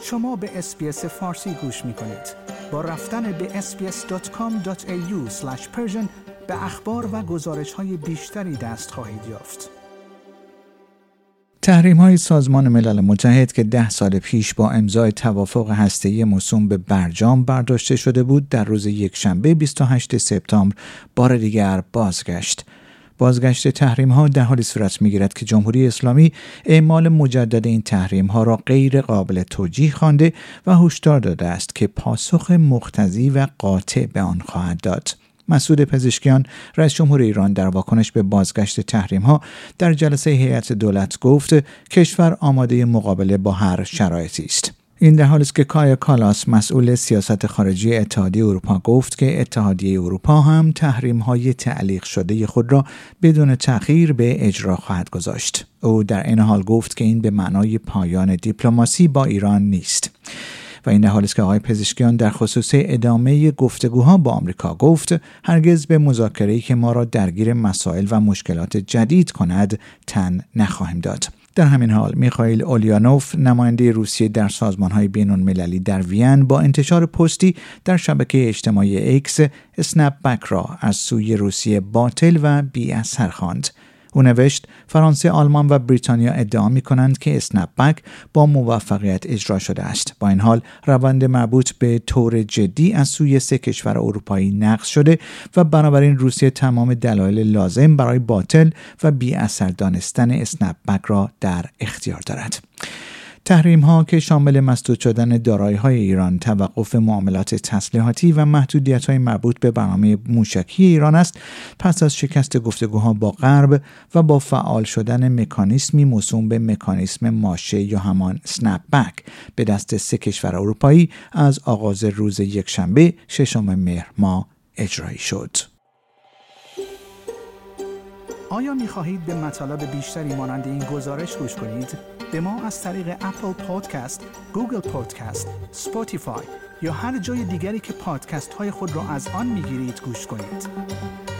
شما به اس‌بی‌اس فارسی گوش می‌کنید. با رفتن به sbs.com.au/persian به اخبار و گزارش‌های بیشتری دست خواهید یافت. تحریم‌های سازمان ملل متحد که 10 سال پیش با امضای توافق هسته‌ای موسوم به برجام برداشته شده بود، در روز یکشنبه 28 سپتامبر بار دیگر بازگشت. بازگشت تحریم‌ها در حالی صورت می‌گیرد که جمهوری اسلامی اعمال مجدد این تحریم‌ها را غیر قابل توجیه خوانده و هشدار داده است که پاسخ مقتضی و قاطع به آن خواهد داد. مسعود پزشکیان، رئیس جمهور ایران، در واکنش به بازگشت تحریم‌ها در جلسه هیئت دولت گفت کشور آماده مقابله با هر شرایطی است. این در حالی است که کایا کالاس، مسئول سیاست خارجی اتحادیه اروپا، گفت که اتحادیه اروپا هم تحریم‌های تعلیق شده خود را بدون تأخیر به اجرا خواهد گذاشت. او در این حال گفت که این به معنای پایان دیپلماسی با ایران نیست. و این در حالی است که آقای پزشکیان در خصوص ادامه گفتگوها با آمریکا گفت هرگز به مذاکره‌ای که ما را درگیر مسائل و مشکلات جدید کند تن نخواهیم داد. در همین حال میخائیل اولیانوف، نماینده روسیه در سازمان‌های بین‌المللی در وین، با انتشار پستی در شبکه اجتماعی ایکس اسنپ بک را از سوی روسیه باطل و بی‌اثر خواند. او نوشت فرانسه، آلمان و بریتانیا ادعا می‌کنند که اسنپ بک با موفقیت اجرا شده است. با این حال روند مربوط به طور جدی از سوی 3 کشور اروپایی نقض شده و بنابراین روسیه تمام دلایل لازم برای باطل و بی‌اثر دانستن اسنپ بک را در اختیار دارد. تحریم‌ها که شامل مسدود شدن دارایی‌های ایران، توقف معاملات تسلیحاتی و محدودیت‌های مربوط به برنامه موشکی ایران است، پس از شکست گفتگوها با غرب و با فعال شدن مکانیزمی موسوم به مکانیزم ماشه یا همان اسنپ بک به دست 3 کشور اروپایی از آغاز روز یکشنبه 6 مهر ماه اجرایی شد. آیا می‌خواهید به مطالب بیشتری مانند این گزارش گوش کنید؟ به ما از طریق اپل پادکست، گوگل پادکست، اسپاتیفای یا هر جای دیگری که پادکست های خود را از آن میگیرید گوش کنید.